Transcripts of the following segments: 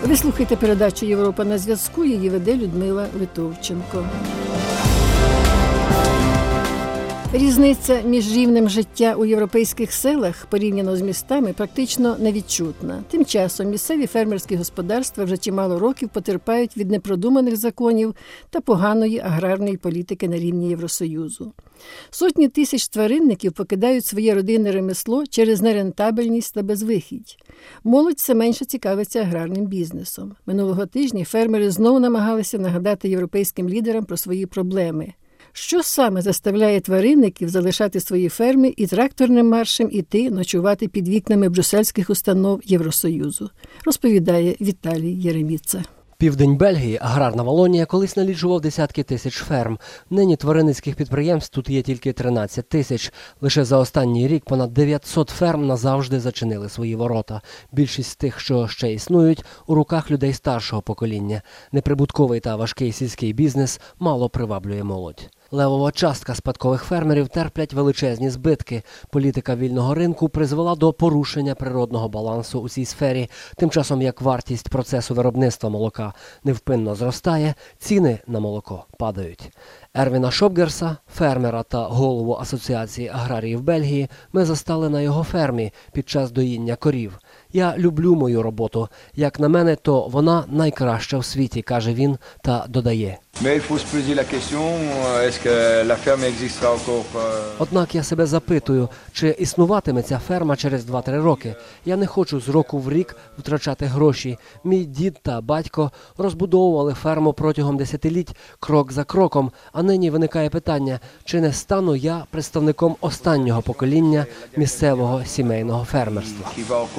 Ви слухаєте передачу «Європа на зв'язку», її веде Людмила Литовченко. Різниця між рівнем життя у європейських селах, порівняно з містами, практично невідчутна. Тим часом місцеві фермерські господарства вже чимало років потерпають від непродуманих законів та поганої аграрної політики на рівні Євросоюзу. Сотні тисяч тваринників покидають своє родинне ремесло через нерентабельність та безвихідь. Молодь все менше цікавиться аграрним бізнесом. Минулого тижня фермери знову намагалися нагадати європейським лідерам про свої проблеми. Що саме заставляє тваринників залишати свої ферми і тракторним маршем іти ночувати під вікнами брюссельських установ Євросоюзу, розповідає Віталій Єреміца. Південь Бельгії, аграрна Валонія, колись налічував десятки тисяч ферм. Нині тваринницьких підприємств тут є тільки 13 тисяч. Лише за останній рік понад 900 ферм назавжди зачинили свої ворота. Більшість з тих, що ще існують, у руках людей старшого покоління. Неприбутковий та важкий сільський бізнес мало приваблює молодь. Левова частка спадкових фермерів терплять величезні збитки. Політика вільного ринку призвела до порушення природного балансу у цій сфері. Тим часом, як вартість процесу виробництва молока невпинно зростає, ціни на молоко падають. Ервіна Шопгерса, фермера та голову Асоціації аграріїв Бельгії, ми застали на його фермі під час доїння корів. «Я люблю мою роботу. Як на мене, то вона найкраща в світі», – каже він та додає. Однак я себе запитую, чи існуватиме ця ферма через 2-3 роки. Я не хочу з року в рік втрачати гроші. Мій дід та батько розбудовували ферму протягом десятиліть крок за кроком, а нині виникає питання, чи не стану я представником останнього покоління місцевого сімейного фермерства.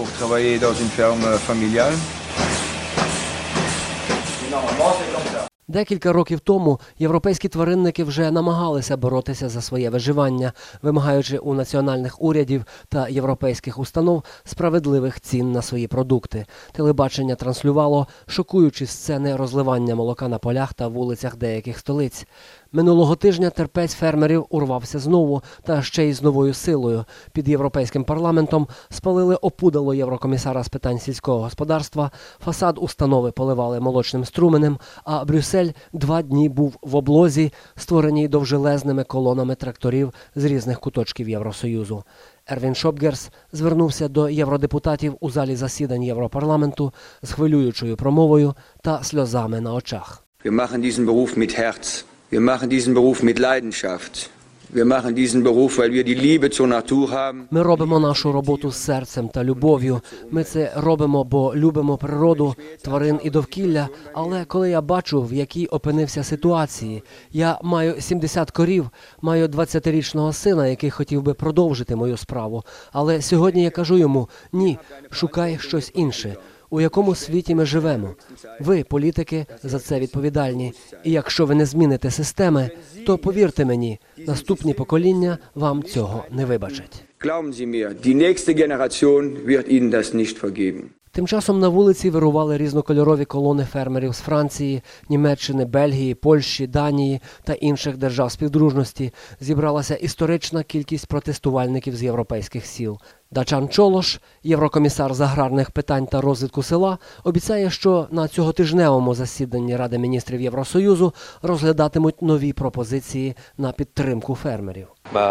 Декілька років тому європейські тваринники вже намагалися боротися за своє виживання, вимагаючи у національних урядів та європейських установ справедливих цін на свої продукти. Телебачення транслювало шокуючі сцени розливання молока на полях та вулицях деяких столиць. Минулого тижня терпець фермерів урвався знову, та ще й з новою силою. Під Європейським парламентом спалили опудало єврокомісара з питань сільського господарства, фасад установи поливали молочним струменем, а Брюссель 2 дні був в облозі, створеній довжелезними колонами тракторів з різних куточків Євросоюзу. Ервін Шопгерс звернувся до євродепутатів у залі засідань Європарламенту з хвилюючою промовою та сльозами на очах. Wir machen diesen Beruf mit Herz. Wir machen diesen Beruf mit Leidenschaft. Wir machen diesen Beruf, weil wir die Liebe zur Natur haben. Ми робимо нашу роботу з серцем та любов'ю. Ми це робимо, бо любимо природу, тварин і довкілля. Але коли я бачу, в якій опинився ситуації, я маю 70 корів, маю 20-річного сина, який хотів би продовжити мою справу. Але сьогодні я кажу йому, ні, шукай щось інше. У якому світі ми живемо? Ви, політики, за це відповідальні. І якщо ви не зміните системи, то, повірте мені, наступні покоління вам цього не вибачать. Glauben Sie mir, die nächste Generation wird Ihnen das nicht vergeben. Тим часом на вулиці вирували різнокольорові колони фермерів з Франції, Німеччини, Бельгії, Польщі, Данії та інших держав співдружності. Зібралася історична кількість протестувальників з європейських сіл. Дачан Чолош, єврокомісар з аграрних питань та розвитку села, обіцяє, що на цьоготижневому засіданні Ради міністрів Євросоюзу розглядатимуть нові пропозиції на підтримку фермерів.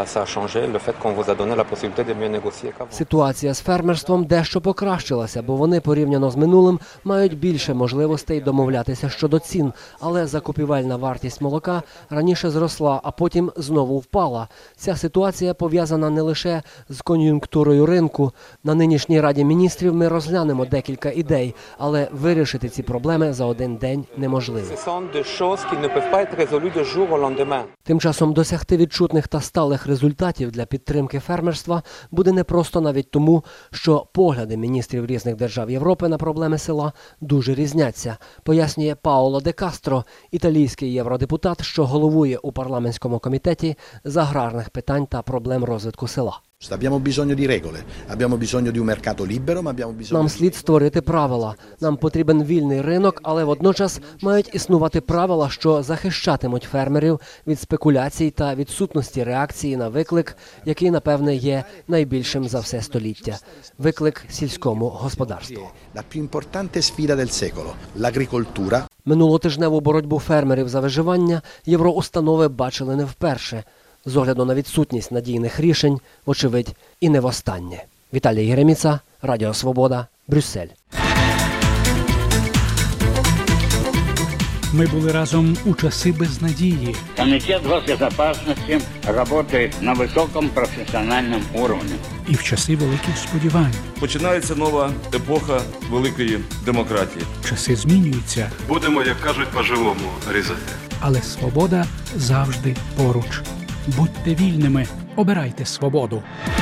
Ситуація з фермерством дещо покращилася, бо вони порівняно з минулим мають більше можливостей домовлятися щодо цін, але закупівельна вартість молока раніше зросла, а потім знову впала. Ця ситуація пов'язана не лише з кон'юнктурою ринку. На нинішній Раді міністрів ми розглянемо декілька ідей, але вирішити ці проблеми за один день неможливо. Тим часом досягти відчутних та сталих результатів для підтримки фермерства буде непросто навіть тому, що погляди міністрів різних держав Європи на проблеми села дуже різняться, пояснює Паоло де Кастро, італійський євродепутат, що головує у парламентському комітеті з аграрних питань та проблем розвитку села. Abbiamo bisogno di regole, abbiamo bisogno di un mercato libero, ma abbiamo bisogno... Нам слід створити правила. Нам потрібен вільний ринок, але водночас мають існувати правила, що захищатимуть фермерів від спекуляцій та відсутності реакції на виклик, який, напевне, є найбільшим за все століття – виклик сільському господарству. La più importante sfida del secolo, l'agricoltura. Минулотижневу боротьбу фермерів за виживання євроустанови бачили не вперше. З огляду на відсутність надійних рішень, вочевидь, і не востаннє. Віталій Єреміца, Радіо Свобода, Брюссель. Ми були разом у часи безнадії. Комитет госбезопасности работает на высоком профессиональном уровне. І в часи великих сподівань. Починається нова епоха великої демократії. Часи змінюються, Будемо, як кажуть, по-живому різати. але свобода завжди поруч. Будьте вільними, обирайте свободу.